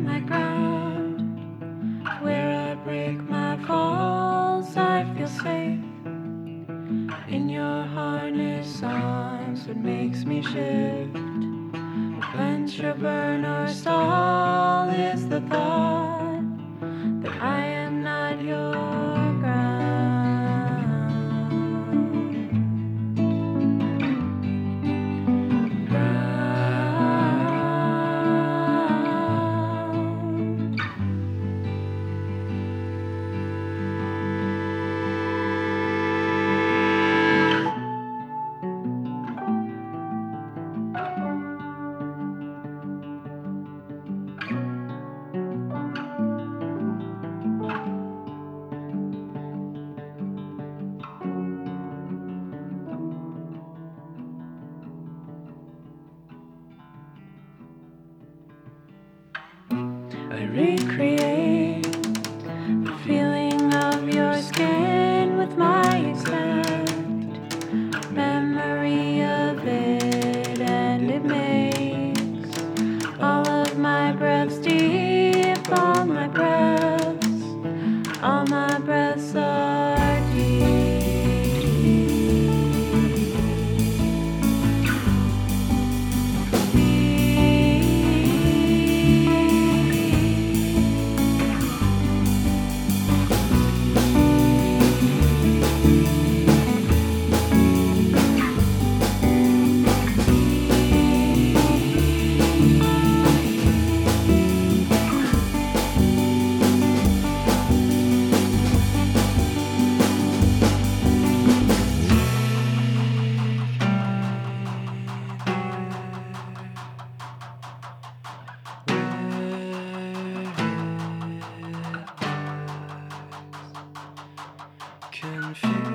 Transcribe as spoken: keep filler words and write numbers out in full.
my ground. Where I break my falls, I feel safe. In your harness arms, what makes me shift? Venture, burn, or stall is the thought that I am not your ground. Ground. I recreate the feeling of your skin with my exact memory of it, and it makes all of my breaths deep, all my breaths, all my breaths are deep. Confused.